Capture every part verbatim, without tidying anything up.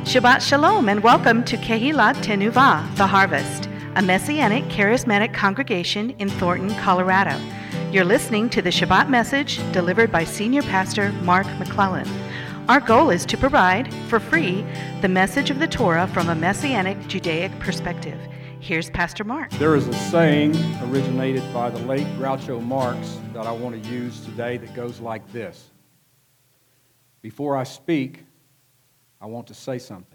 Shabbat Shalom and welcome to Kehilat Tenuvah, The Harvest, a Messianic charismatic congregation in Thornton, Colorado. You're listening to the Shabbat message delivered by Senior Pastor Mark McClellan. Our goal is to provide, for free, the message of the Torah from a Messianic Judaic perspective. Here's Pastor Mark. There is a saying originated by the late Groucho Marx that I want to use today that goes like this. Before I speak, I want to say something.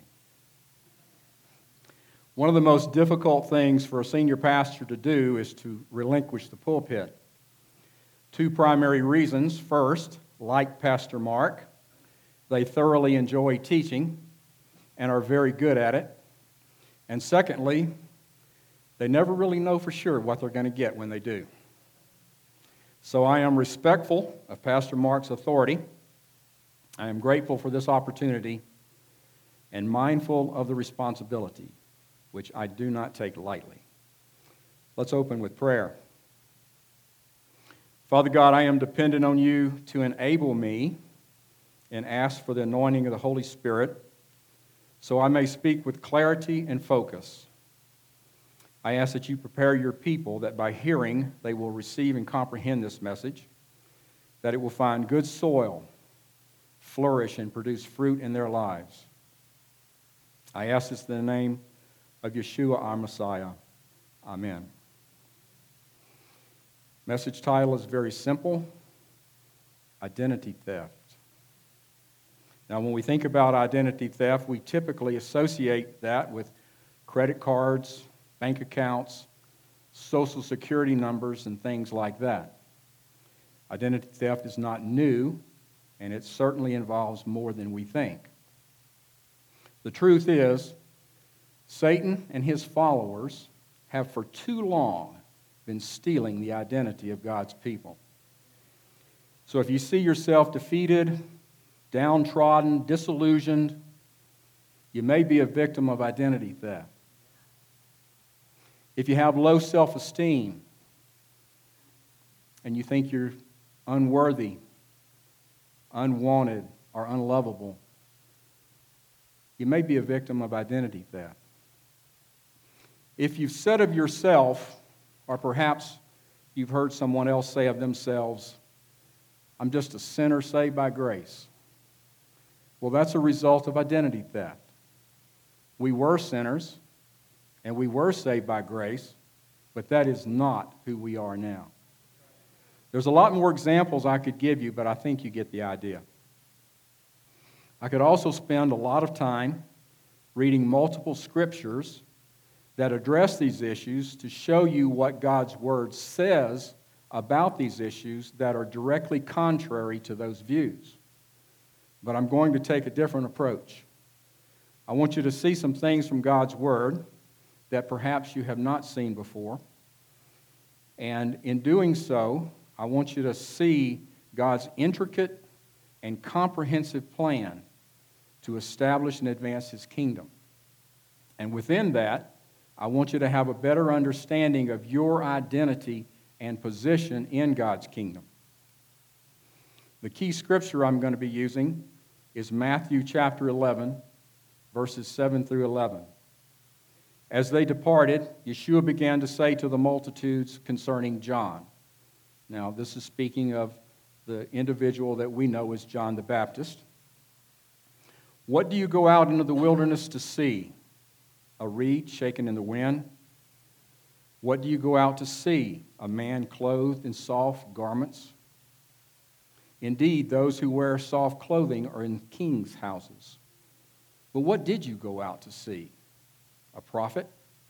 One of the most difficult things for a senior pastor to do is to relinquish the pulpit. Two primary reasons. First, like Pastor Mark, they thoroughly enjoy teaching and are very good at it. And secondly, they never really know for sure what they're going to get when they do. So I am respectful of Pastor Mark's authority. I am grateful for this opportunity and mindful of the responsibility, which I do not take lightly. Let's open with prayer. Father God, I am dependent on you to enable me and ask for the anointing of the Holy Spirit so I may speak with clarity and focus. I ask that you prepare your people that by hearing they will receive and comprehend this message, that it will find good soil, flourish, and produce fruit in their lives. I ask this in the name of Yeshua, our Messiah. Amen. Message title is very simple: Identity Theft. Now, when we think about identity theft, we typically associate that with credit cards, bank accounts, social security numbers, and things like that. Identity theft is not new, and it certainly involves more than we think. The truth is, Satan and his followers have for too long been stealing the identity of God's people. So if you see yourself defeated, downtrodden, disillusioned, you may be a victim of identity theft. If you have low self-esteem and you think you're unworthy, unwanted, or unlovable, you may be a victim of identity theft. If you've said of yourself, or perhaps you've heard someone else say of themselves, I'm just a sinner saved by grace. Well, that's a result of identity theft. We were sinners, and we were saved by grace, but that is not who we are now. There's a lot more examples I could give you, but I think you get the idea. I could also spend a lot of time reading multiple scriptures that address these issues to show you what God's Word says about these issues that are directly contrary to those views. But I'm going to take a different approach. I want you to see some things from God's Word that perhaps you have not seen before. And in doing so, I want you to see God's intricate and comprehensive plan to establish and advance His kingdom. And within that, I want you to have a better understanding of your identity and position in God's kingdom. The key scripture I'm going to be using is Matthew chapter eleven, verses seven through eleven. As they departed, Yeshua began to say to the multitudes concerning John. Now, this is speaking of the individual that we know as John the Baptist. What do you go out into the wilderness to see? A reed shaken in the wind? What do you go out to see? A man clothed in soft garments? Indeed, those who wear soft clothing are in kings' houses. But what did you go out to see? A prophet?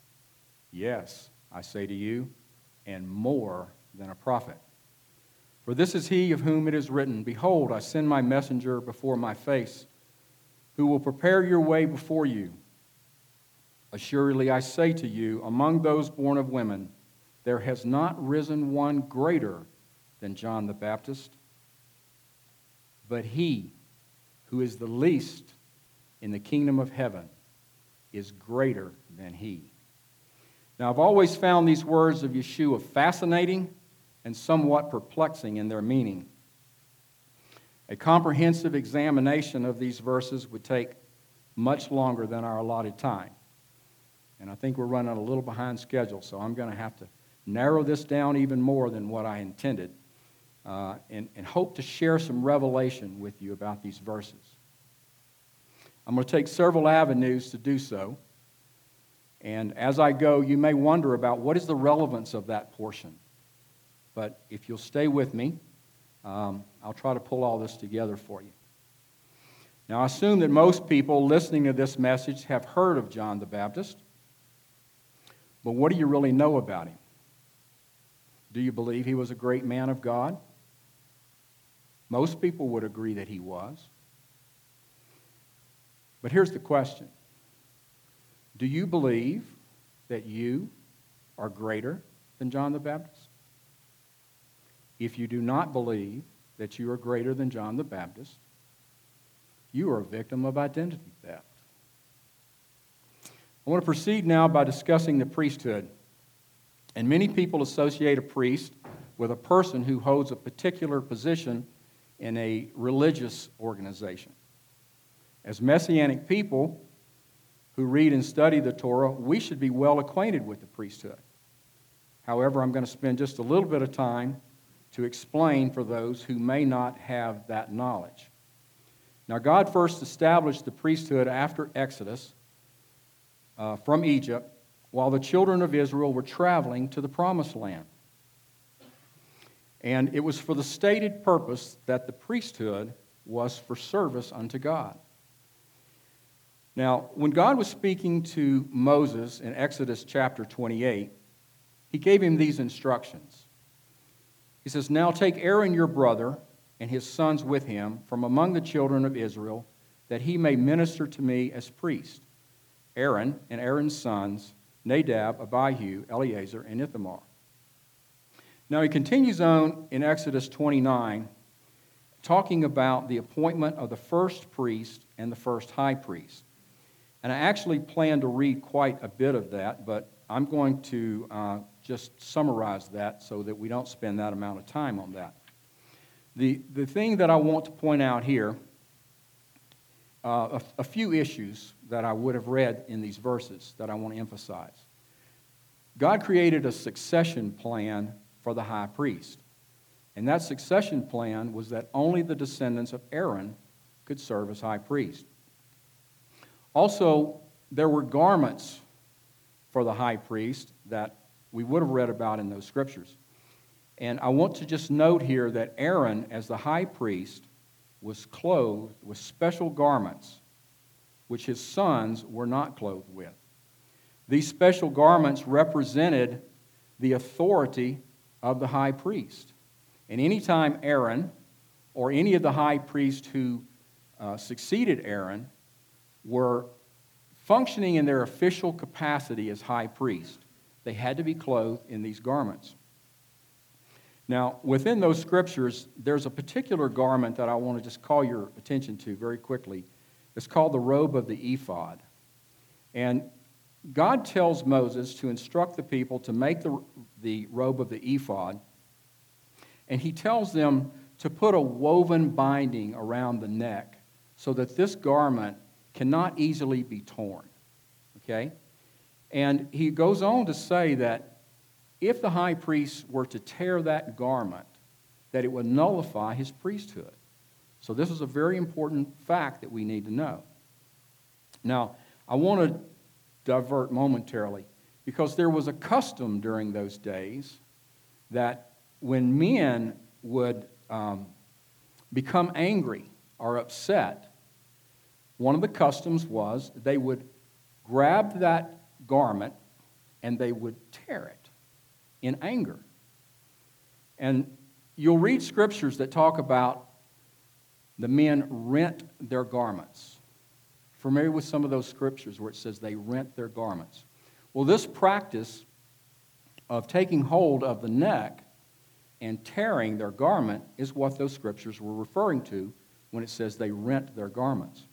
Yes, I say to you, and more than a prophet. For this is he of whom it is written, Behold, I send my messenger before my face, who will prepare your way before you. Assuredly, I say to you, among those born of women, there has not risen one greater than John the Baptist. But he who is the least in the kingdom of heaven is greater than he. Now, I've always found these words of Yeshua fascinating and somewhat perplexing in their meaning. A comprehensive examination of these verses would take much longer than our allotted time. And I think we're running a little behind schedule, so I'm going to have to narrow this down even more than what I intended, uh, and, and hope to share some revelation with you about these verses. I'm going to take several avenues to do so. And as I go, you may wonder about what is the relevance of that portion. But if you'll stay with me, um, I'll try to pull all this together for you. Now, I assume that most people listening to this message have heard of John the Baptist. But what do you really know about him? Do you believe he was a great man of God? Most people would agree that he was. But here's the question. Do you believe that you are greater than John the Baptist? If you do not believe that you are greater than John the Baptist, you are a victim of identity theft. I want to proceed now by discussing the priesthood. And many people associate a priest with a person who holds a particular position in a religious organization. As Messianic people who read and study the Torah, we should be well acquainted with the priesthood. However, I'm going to spend just a little bit of time to explain for those who may not have that knowledge. Now, God first established the priesthood after Exodus uh, from Egypt while the children of Israel were traveling to the Promised Land. And it was for the stated purpose that the priesthood was for service unto God. Now, when God was speaking to Moses in Exodus chapter twenty-eight, he gave him these instructions. He says, "Now take Aaron your brother and his sons with him from among the children of Israel, that he may minister to me as priest. Aaron and Aaron's sons, Nadab, Abihu, Eleazar, and Ithamar." Now he continues on in Exodus twenty-nine, talking about the appointment of the first priest and the first high priest. And I actually plan to read quite a bit of that, but I'm going to uh, just summarize that so that we don't spend that amount of time on that. The, the thing that I want to point out here, uh, a, a few issues that I would have read in these verses that I want to emphasize. God created a succession plan for the high priest. And that succession plan was that only the descendants of Aaron could serve as high priest. Also, there were garments for the high priest that we would have read about in those scriptures. And I want to just note here that Aaron, as the high priest, was clothed with special garments, which his sons were not clothed with. These special garments represented the authority of the high priest. And anytime Aaron, or any of the high priests who uh, succeeded Aaron, were functioning in their official capacity as high priest, they had to be clothed in these garments. Now, within those scriptures, there's a particular garment that I want to just call your attention to very quickly. It's called the robe of the ephod. And God tells Moses to instruct the people to make the, the robe of the ephod, and he tells them to put a woven binding around the neck so that this garment cannot easily be torn. Okay? And he goes on to say that if the high priest were to tear that garment, that it would nullify his priesthood. So this is a very important fact that we need to know. Now, I want to divert momentarily, because there was a custom during those days that when men would um, become angry or upset, one of the customs was they would grab that garment and they would tear it in anger. And you'll read scriptures that talk about the men rent their garments. Familiar with some of those scriptures where it says they rent their garments? Well, this practice of taking hold of the neck and tearing their garment is what those scriptures were referring to when it says they rent their garments.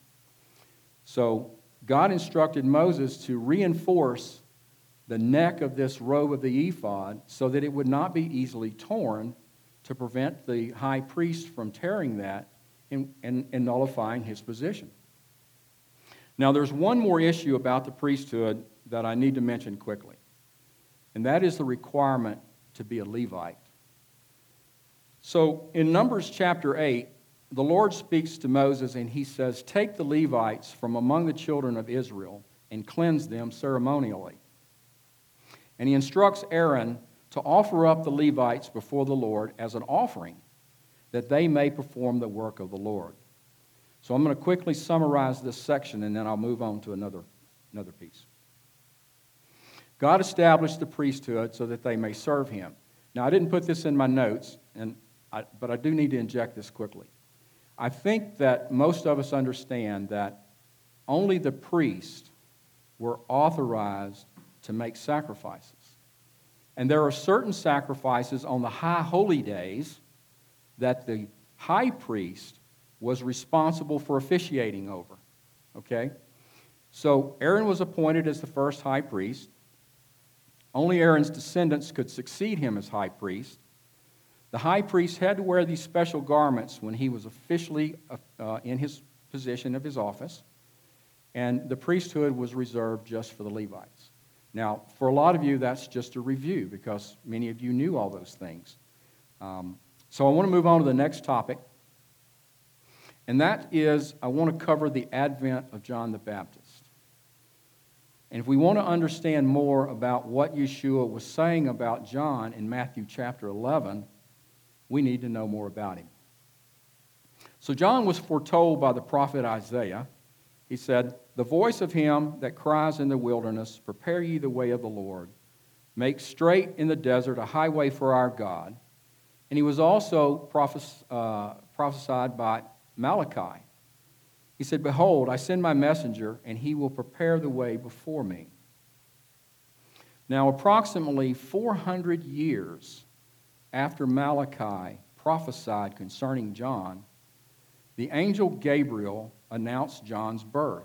So God instructed Moses to reinforce the neck of this robe of the ephod so that it would not be easily torn, to prevent the high priest from tearing that and, and, and nullifying his position. Now, there's one more issue about the priesthood that I need to mention quickly, and that is the requirement to be a Levite. So, in Numbers chapter eight, the Lord speaks to Moses and he says, "Take the Levites from among the children of Israel and cleanse them ceremonially." And he instructs Aaron to offer up the Levites before the Lord as an offering, that they may perform the work of the Lord. So I'm going to quickly summarize this section, and then I'll move on to another, another piece. God established the priesthood so that they may serve him. Now, I didn't put this in my notes, and I, but I do need to inject this quickly. I think that most of us understand that only the priests were authorized to make sacrifices. And there are certain sacrifices on the high holy days that the high priest was responsible for officiating over. Okay? So Aaron was appointed as the first high priest. Only Aaron's descendants could succeed him as high priest. The high priest had to wear these special garments when he was officially uh, in his position of his office, and the priesthood was reserved just for the Levites. Now, for a lot of you, that's just a review because many of you knew all those things. Um, so I want to move on to the next topic, and that is I want to cover the advent of John the Baptist. And if we want to understand more about what Yeshua was saying about John in Matthew chapter eleven, we need to know more about him. So John was foretold by the prophet Isaiah. He said, "The voice of him that cries in the wilderness, prepare ye the way of the Lord. Make straight in the desert a highway for our God." And he was also prophes- uh, prophesied by Malachi. He said, "Behold, I send my messenger, and he will prepare the way before me." Now, approximately four hundred years after Malachi prophesied concerning John, the angel Gabriel announced John's birth.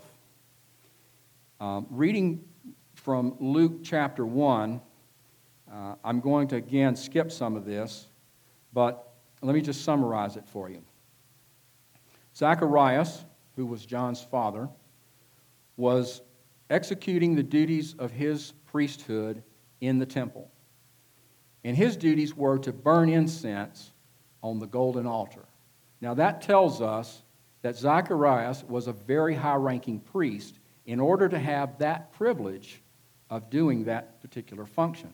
Um, reading from Luke chapter one, uh, I'm going to again skip some of this, but let me just summarize it for you. Zacharias, who was John's father, was executing the duties of his priesthood in the temple. And his duties were to burn incense on the golden altar. Now that tells us that Zacharias was a very high-ranking priest in order to have that privilege of doing that particular function.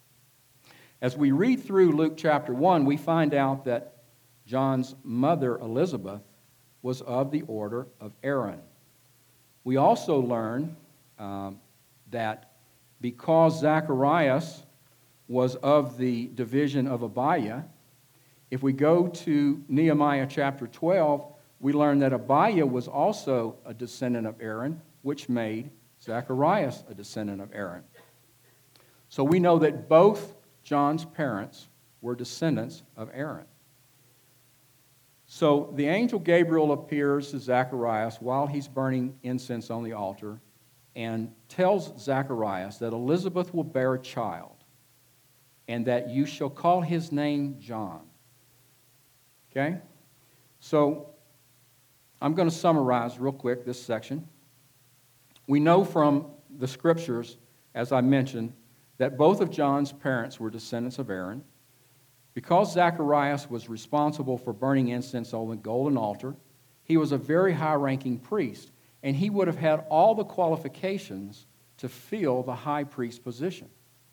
As we read through Luke chapter one, we find out that John's mother, Elizabeth, was of the order of Aaron. We also learn um, that because Zacharias was of the division of Abiah, if we go to Nehemiah chapter twelve, we learn that Abiah was also a descendant of Aaron, which made Zacharias a descendant of Aaron. So we know that both John's parents were descendants of Aaron. So the angel Gabriel appears to Zacharias while he's burning incense on the altar and tells Zacharias that Elizabeth will bear a child and that you shall call his name John. Okay? So I'm going to summarize real quick this section. We know from the scriptures, as I mentioned, that both of John's parents were descendants of Aaron. Because Zacharias was responsible for burning incense on the golden altar, he was a very high-ranking priest, and he would have had all the qualifications to fill the high priest position.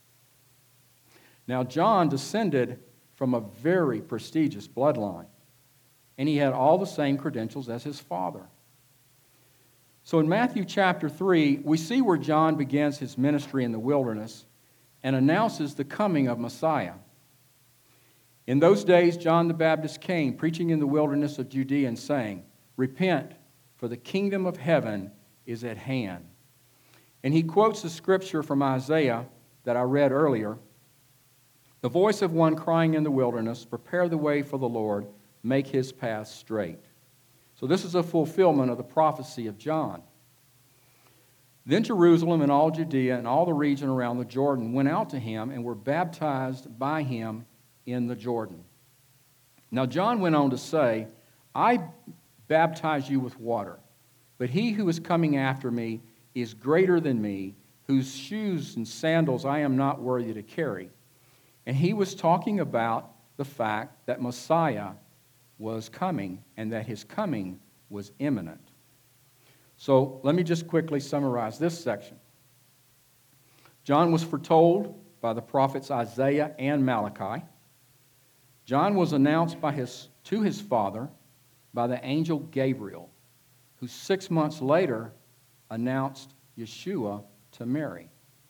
Now, John descended from a very prestigious bloodline, and he had all the same credentials as his father. So in Matthew chapter three, we see where John begins his ministry in the wilderness and announces the coming of Messiah. In those days, John the Baptist came, preaching in the wilderness of Judea and saying, "Repent, for the kingdom of heaven is at hand." And he quotes the scripture from Isaiah that I read earlier. "The voice of one crying in the wilderness, prepare the way for the Lord, make his path straight." So this is a fulfillment of the prophecy of John. Then Jerusalem and all Judea and all the region around the Jordan went out to him and were baptized by him in the Jordan. Now John went on to say, "I baptize you with water, But he who is coming after me is greater than me, whose shoes and sandals I am not worthy to carry." And he was talking about the fact that Messiah was coming and that his coming was imminent. So let me just quickly summarize this section. John was foretold by the prophets Isaiah and Malachi. John was announced by his, to his father by the angel Gabriel, who six months later announced Yeshua to Mary.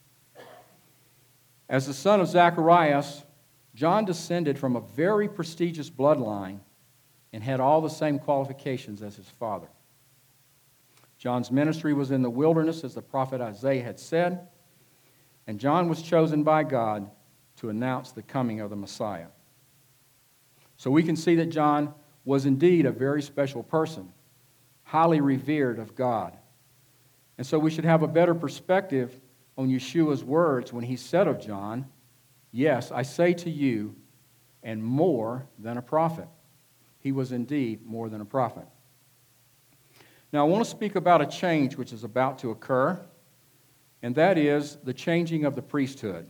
As the son of Zacharias, John descended from a very prestigious bloodline and had all the same qualifications as his father. John's ministry was in the wilderness, as the prophet Isaiah had said, and John was chosen by God to announce the coming of the Messiah. So we can see that John was indeed a very special person, highly revered of God. And so we should have a better perspective on Yeshua's words when he said of John, "Yes, I say to you, and more than a prophet." He was indeed more than a prophet. Now I want to speak about a change which is about to occur, and that is the changing of the priesthood.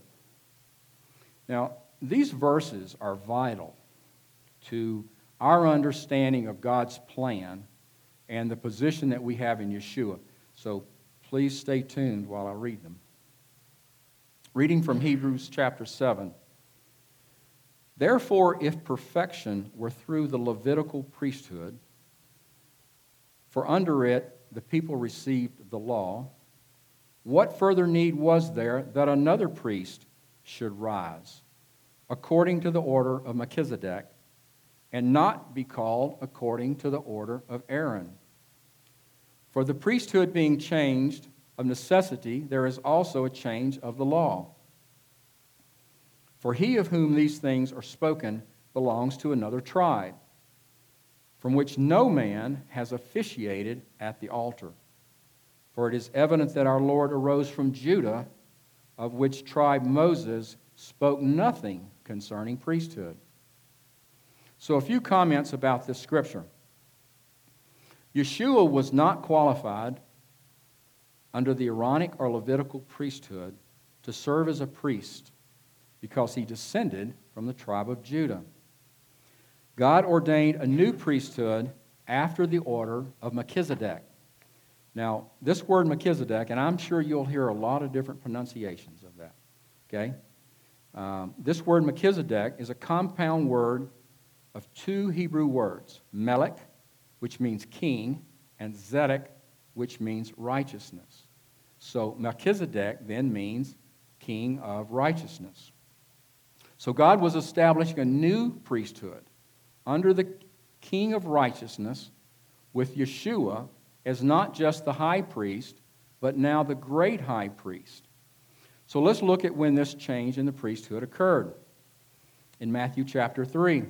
Now, these verses are vital to our understanding of God's plan and the position that we have in Yeshua. So please stay tuned while I read them. Reading from Hebrews chapter seven. "Therefore, if perfection were through the Levitical priesthood, for under it the people received the law, what further need was there that another priest should rise, according to the order of Melchizedek, and not be called according to the order of Aaron? For the priesthood being changed of necessity, there is also a change of the law. For he of whom these things are spoken belongs to another tribe, from which no man has officiated at the altar. For it is evident that our Lord arose from Judah, of which tribe Moses spoke nothing concerning priesthood." So a few comments about this scripture. Yeshua was not qualified under the Aaronic or Levitical priesthood to serve as a priest because he descended from the tribe of Judah. God ordained a new priesthood after the order of Melchizedek. Now, this word Melchizedek, and I'm sure you'll hear a lot of different pronunciations of that, okay? Um, this word Melchizedek is a compound word of two Hebrew words, Melech, which means king, and Zedek, which means righteousness. So Melchizedek then means king of righteousness. So God was establishing a new priesthood under the king of righteousness with Yeshua as not just the high priest, but now the great high priest. So let's look at when this change in the priesthood occurred. In Matthew chapter three.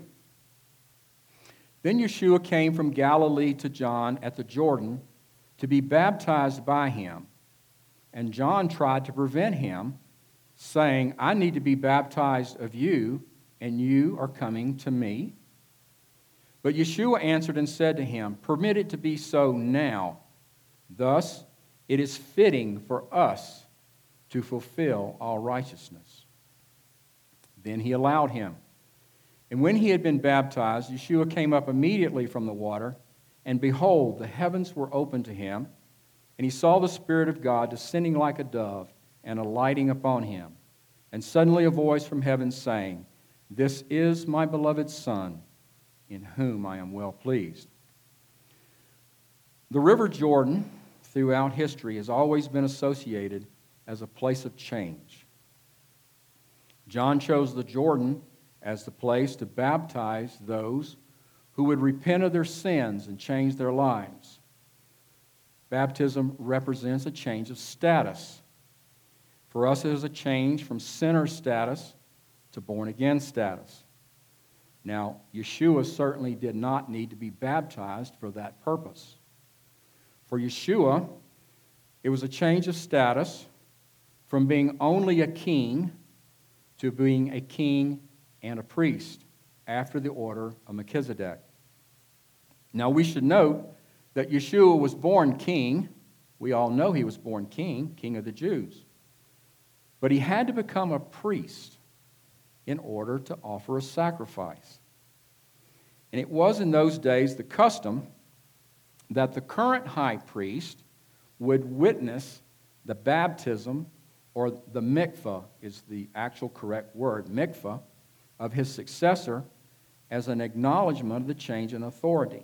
"Then Yeshua came from Galilee to John at the Jordan to be baptized by him. And John tried to prevent him, saying, 'I need to be baptized of you, and you are coming to me?' But Yeshua answered and said to him, 'Permit it to be so now. Thus it is fitting for us to fulfill all righteousness.' Then he allowed him. And when he had been baptized, Yeshua came up immediately from the water, and behold, the heavens were opened to him, and he saw the Spirit of God descending like a dove and alighting upon him. And suddenly a voice from heaven saying, 'This is my beloved Son, in whom I am well pleased.'" The River Jordan, throughout history, has always been associated as a place of change. John chose the Jordan as the place to baptize those who would repent of their sins and change their lives. Baptism represents a change of status. For us, it is a change from sinner status to born-again status. Now, Yeshua certainly did not need to be baptized for that purpose. For Yeshua, it was a change of status from being only a king to being a king and a priest after the order of Melchizedek. Now we should note that Yeshua was born king. We all know he was born king, king of the Jews. But he had to become a priest in order to offer a sacrifice. And it was in those days the custom that the current high priest would witness the baptism, or the mikvah is the actual correct word, mikvah, of his successor as an acknowledgement of the change in authority.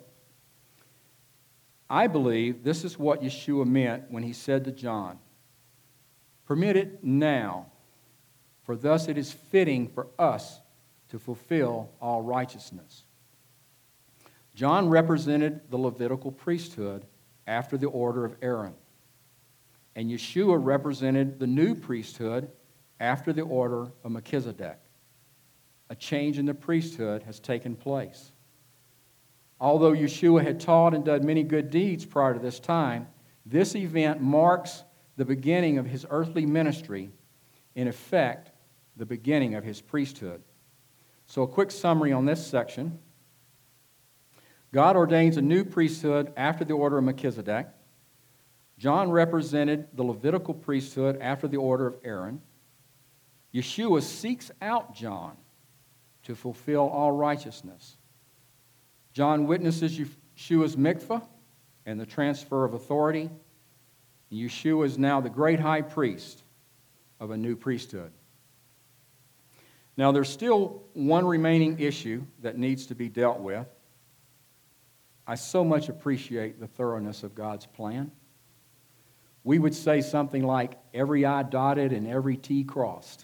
I believe this is what Yeshua meant when he said to John, "Permit it now, for thus it is fitting for us to fulfill all righteousness." John represented the Levitical priesthood after the order of Aaron, and Yeshua represented the new priesthood after the order of Melchizedek. A change in the priesthood has taken place. Although Yeshua had taught and done many good deeds prior to this time, this event marks the beginning of his earthly ministry, in effect, the beginning of his priesthood. So a quick summary on this section. God ordains a new priesthood after the order of Melchizedek. John represented the Levitical priesthood after the order of Aaron. Yeshua seeks out John to fulfill all righteousness. John witnesses Yeshua's mikvah and the transfer of authority. And Yeshua is now the great high priest of a new priesthood. Now, there's still one remaining issue that needs to be dealt with. I so much appreciate the thoroughness of God's plan. We would say something like, every I dotted and every T crossed.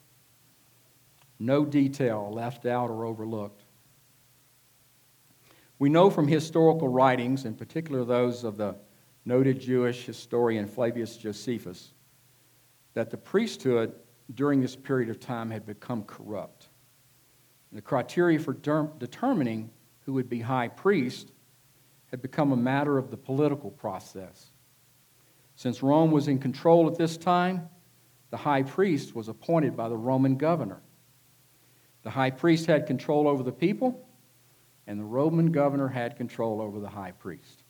No detail left out or overlooked. We know from historical writings, in particular those of the noted Jewish historian Flavius Josephus, that the priesthood during this period of time had become corrupt. And the criteria for de- determining who would be high priest had become a matter of the political process. Since Rome was in control at this time, the high priest was appointed by the Roman governor. The high priest had control over the people, and the Roman governor had control over the high priest.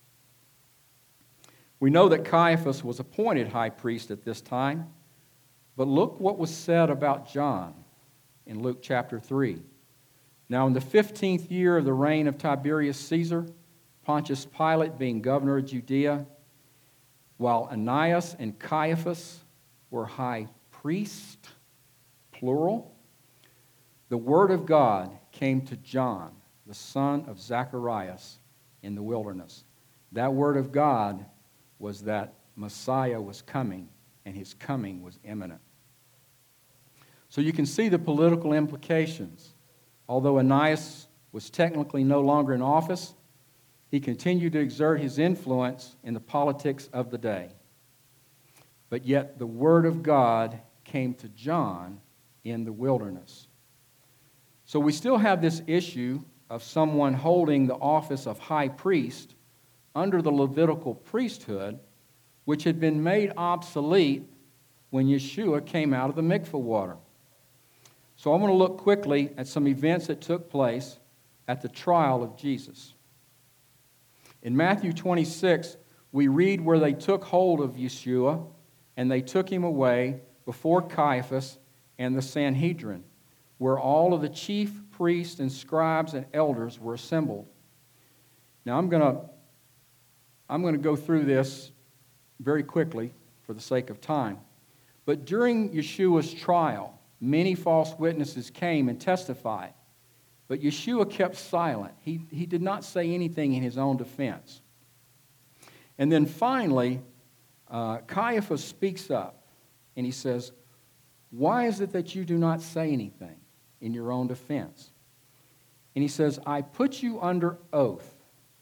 We know that Caiaphas was appointed high priest at this time, but look what was said about John in Luke chapter three. Now in the fifteenth year of the reign of Tiberius Caesar, Pontius Pilate being governor of Judea, while Ananias and Caiaphas were high priests, plural, the word of God came to John, the son of Zacharias, in the wilderness. That word of God was that Messiah was coming, and his coming was imminent. So you can see the political implications. Although Ananias was technically no longer in office, he continued to exert his influence in the politics of the day. But yet the word of God came to John in the wilderness. So we still have this issue of someone holding the office of high priest under the Levitical priesthood, which had been made obsolete when Yeshua came out of the mikvah water. So I'm going to look quickly at some events that took place at the trial of Jesus. In Matthew twenty-six, we read where they took hold of Yeshua and they took him away before Caiaphas and the Sanhedrin, where all of the chief priests and scribes and elders were assembled. Now I'm going to I'm going to go through this very quickly for the sake of time. But during Yeshua's trial, many false witnesses came and testified. But Yeshua kept silent. He, he did not say anything in his own defense. And then finally, uh, Caiaphas speaks up and he says, "Why is it that you do not say anything in your own defense?" And he says, "I put you under oath.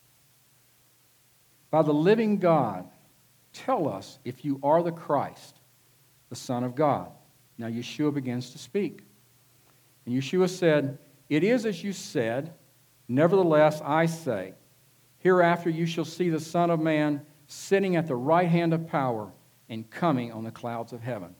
By the living God, tell us if you are the Christ, the Son of God." Now Yeshua begins to speak. And Yeshua said, "It is as you said, nevertheless I say, hereafter you shall see the Son of Man sitting at the right hand of power and coming on the clouds of heaven."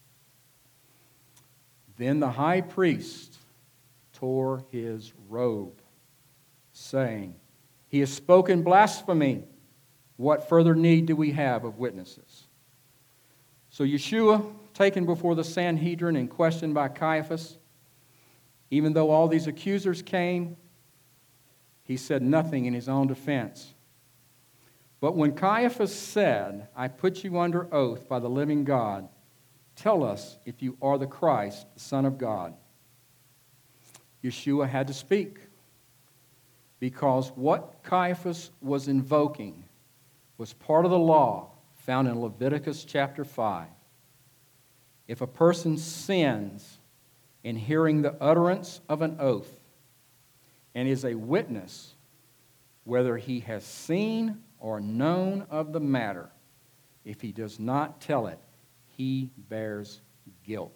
Then the high priest tore his robe, saying, "He has spoken blasphemy. What further need do we have of witnesses? So Yeshua, taken before the Sanhedrin and questioned by Caiaphas, even though all these accusers came, he said nothing in his own defense. But when Caiaphas said, I put you under oath by the living God, tell us if you are the Christ, the Son of God. Yeshua had to speak, because what Caiaphas was invoking was part of the law found in Leviticus chapter five. If a person sins in hearing the utterance of an oath and is a witness, whether he has seen or known of the matter, if he does not tell it, he bears guilt.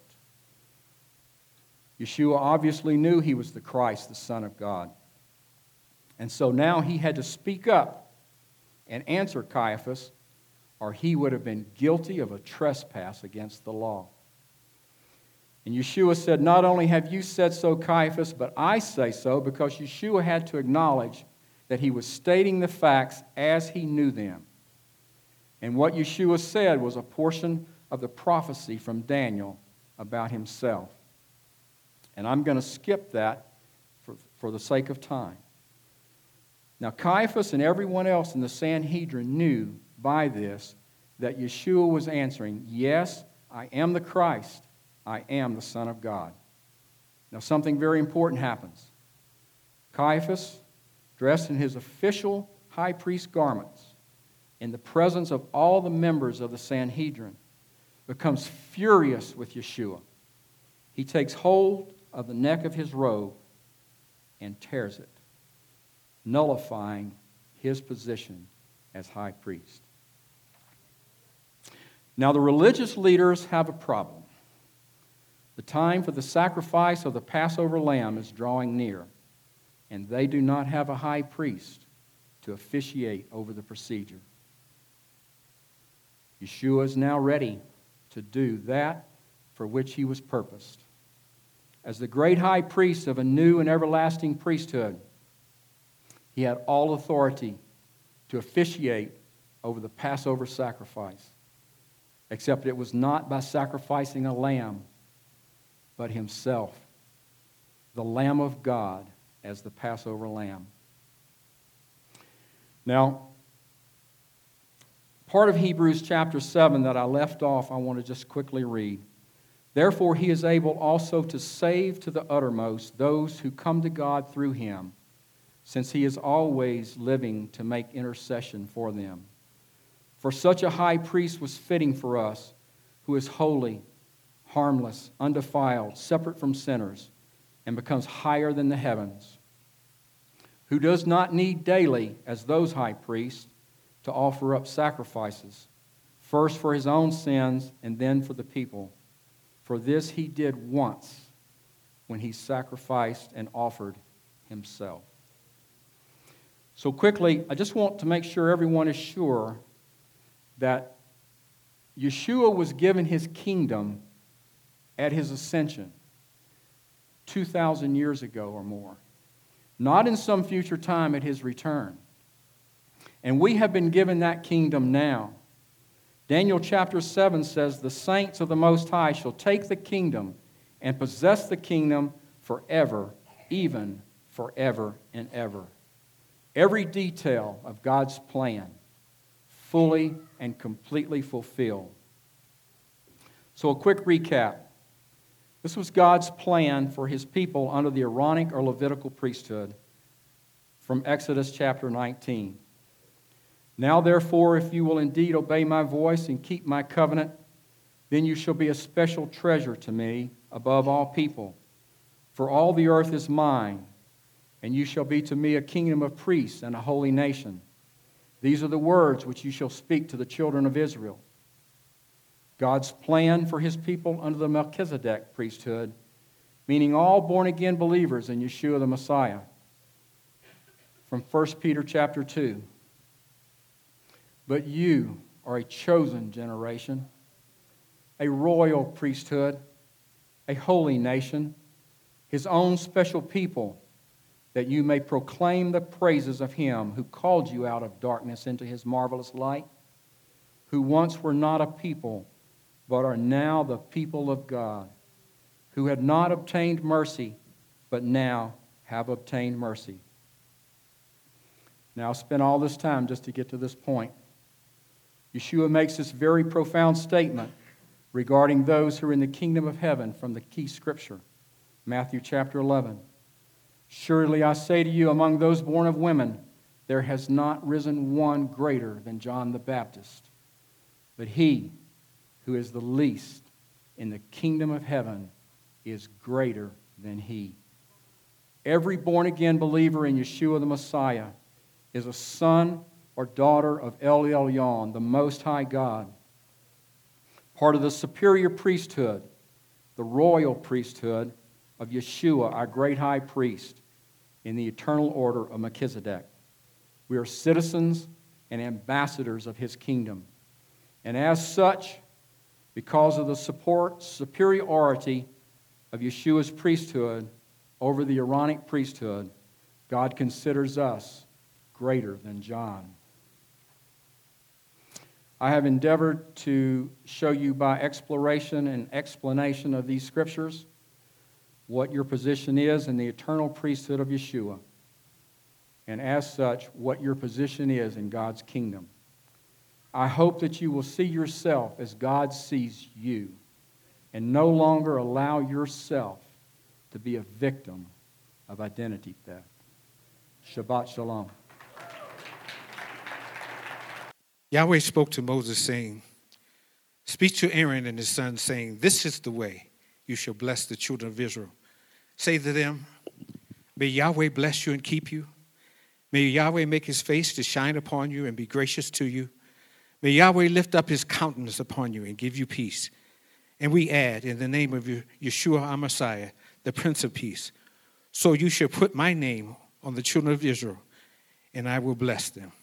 Yeshua obviously knew he was the Christ, the Son of God. And so now he had to speak up and answer Caiaphas, or he would have been guilty of a trespass against the law. And Yeshua said, not only have you said so, Caiaphas, but I say so, because Yeshua had to acknowledge that he was stating the facts as he knew them. And what Yeshua said was a portion of the prophecy from Daniel about himself. And I'm going to skip that for, for the sake of time. Now, Caiaphas and everyone else in the Sanhedrin knew by this that Yeshua was answering, yes, I am the Christ. I am the Son of God. Now, something very important happens. Caiaphas, dressed in his official high priest garments, in the presence of all the members of the Sanhedrin, becomes furious with Yeshua. He takes hold of the neck of his robe and tears it, nullifying his position as high priest. Now, the religious leaders have a problem. The time for the sacrifice of the Passover lamb is drawing near, and they do not have a high priest to officiate over the procedure. Yeshua is now ready to do that for which he was purposed. As the great high priest of a new and everlasting priesthood, he had all authority to officiate over the Passover sacrifice, except it was not by sacrificing a lamb, but himself, the Lamb of God, as the Passover lamb. Now, part of Hebrews chapter seven that I left off, I want to just quickly read. Therefore, he is able also to save to the uttermost those who come to God through him, since he is always living to make intercession for them. For such a high priest was fitting for us, who is holy, harmless, undefiled, separate from sinners, and becomes higher than the heavens, who does not need daily, as those high priests, to offer up sacrifices, first for his own sins and then for the people. For this he did once, when he sacrificed and offered himself. So quickly, I just want to make sure everyone is sure that Yeshua was given his kingdom at his ascension two thousand years ago or more, not in some future time at his return. And we have been given that kingdom now. Daniel chapter seven says, the saints of the Most High shall take the kingdom and possess the kingdom forever, even forever and ever. Every detail of God's plan fully and completely fulfilled. So a quick recap. This was God's plan for his people under the Aaronic or Levitical priesthood from Exodus chapter nineteen. Now, therefore, if you will indeed obey my voice and keep my covenant, then you shall be a special treasure to me above all people. For all the earth is mine, and you shall be to me a kingdom of priests and a holy nation. These are the words which you shall speak to the children of Israel. God's plan for his people under the Melchizedek priesthood, meaning all born-again believers in Yeshua the Messiah. From First Peter chapter two. But you are a chosen generation, a royal priesthood, a holy nation, his own special people, that you may proclaim the praises of him who called you out of darkness into his marvelous light, who once were not a people, but are now the people of God, who had not obtained mercy, but now have obtained mercy. Now, I spent all this time just to get to this point. Yeshua makes this very profound statement regarding those who are in the kingdom of heaven from the key scripture, Matthew chapter eleven. Surely I say to you, among those born of women, there has not risen one greater than John the Baptist. But he who is the least in the kingdom of heaven is greater than he. Every born-again believer in Yeshua the Messiah is a son or daughter of El Elyon, the Most High God, part of the superior priesthood, the royal priesthood of Yeshua, our great high priest, in the eternal order of Melchizedek. We are citizens and ambassadors of his kingdom. And as such, because of the support, superiority of Yeshua's priesthood over the Aaronic priesthood, God considers us greater than John. I have endeavored to show you by exploration and explanation of these scriptures what your position is in the eternal priesthood of Yeshua, and as such, what your position is in God's kingdom. I hope that you will see yourself as God sees you and no longer allow yourself to be a victim of identity theft. Shabbat Shalom. Yahweh spoke to Moses, saying, "Speak to Aaron and his sons, saying, this is the way you shall bless the children of Israel. Say to them, may Yahweh bless you and keep you. May Yahweh make his face to shine upon you and be gracious to you. May Yahweh lift up his countenance upon you and give you peace." And we add, in the name of Yeshua our Messiah, the Prince of Peace, so you shall put my name on the children of Israel, and I will bless them.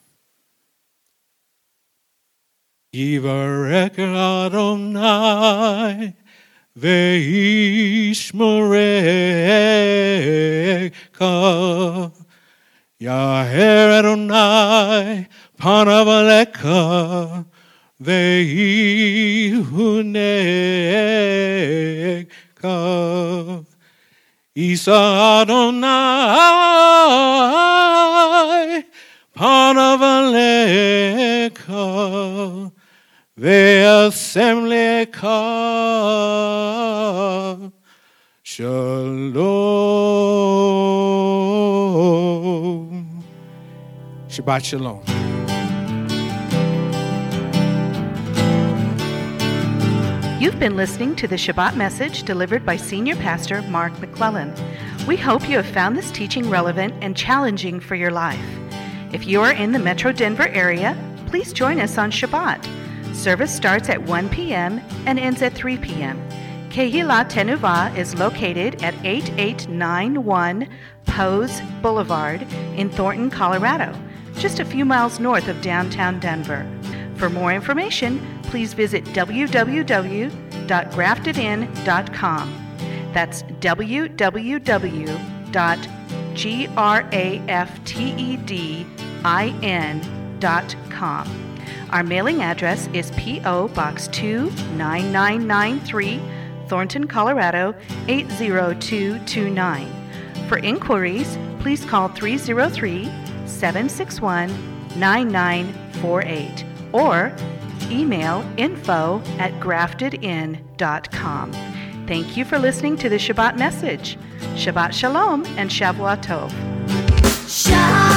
Yivarech Adonai ve'ishmerecha, Yaher Adonai panav alecha ve'yihunecha, Isa Adonai panav alecha ve'asemlecha. Shalom. Shabbat Shalom. You've been listening to the Shabbat message delivered by Senior Pastor Mark McClellan. We hope you have found this teaching relevant and challenging for your life. If you are in the Metro Denver area, please join us on Shabbat. Service starts at one p.m. and ends at three p.m. Kehillah Tenuvah is located at eighty-eight ninety-one Pose Boulevard in Thornton, Colorado, just a few miles north of downtown Denver. For more information, please visit w w w dot grafted in dot com. That's w w w dot grafted in dot com. Our mailing address is P O Box two nine nine nine three, Thornton, Colorado eight zero two two nine. For inquiries, please call three zero three, seven six one, nine nine four eight or email info at grafted in dot com. Thank you for listening to the Shabbat message. Shabbat Shalom and Shavuot Tov. Shalom.